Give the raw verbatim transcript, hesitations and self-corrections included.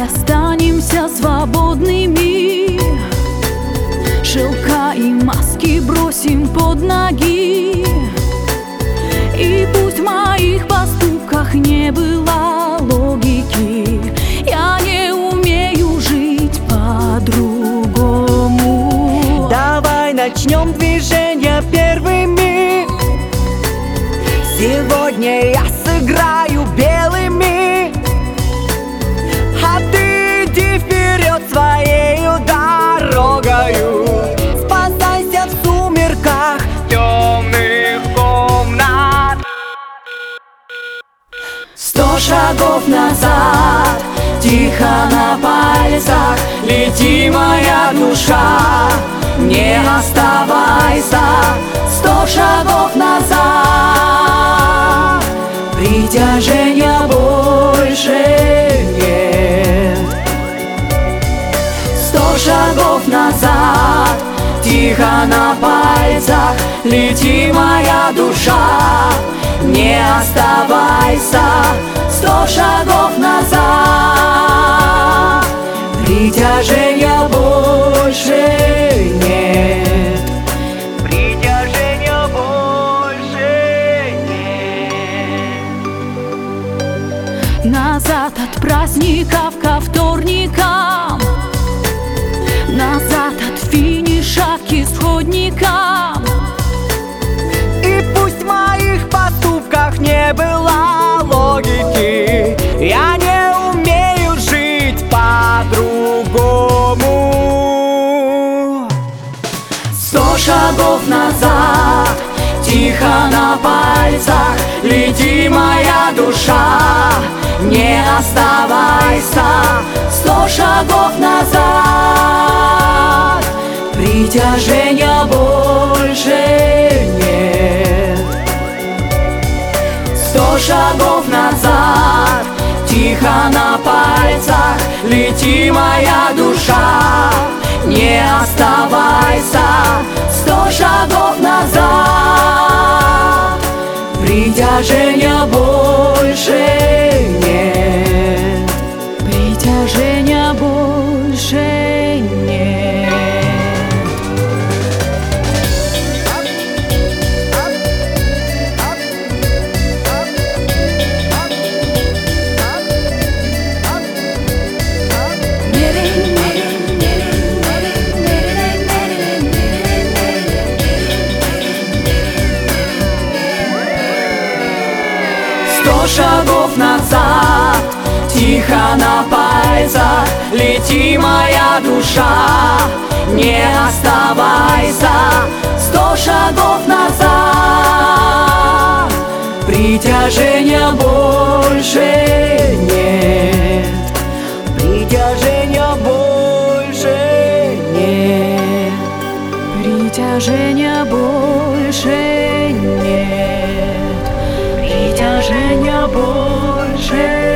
останемся свободными. Шелка и маски бросим под ноги. И пусть в моих поступках не было логики, я не умею жить по-другому. Давай начнем движение первыми. Сегодня я сыграю белыми, а ты иди вперед своею дорогою. Спасайся в сумерках темных комнат. Сто шагов назад, тихо на пальцах, лети, моя душа, не оставайся. Сто шагов назад, притяжения больше нет. Сто шагов назад, тихо на пальцах, лети, моя душа, не оставайся. Сто шагов назад, притяжения больше нет. Притяжения больше нет. Назад от праздников ко вторникам, назад от финиша к исходникам. И пусть в моих поступках не было логики, я не умею жить по-другому. Сто шагов назад, тихо на пальцах, лети, моя душа, не оставайся. Сто шагов назад, притяжения больше нет. Сто шагов назад, тихо на пальцах, лети, моя душа, не оставайся. Сто шагов назад, притяжения больше нет. Притяжения больше нет. Сто шагов назад, тихо на пальцах, лети, моя душа, не оставайся. Сто шагов назад, притяжения больше нет. Притяжения больше нет. Притяжения больше нет. Притяжения больше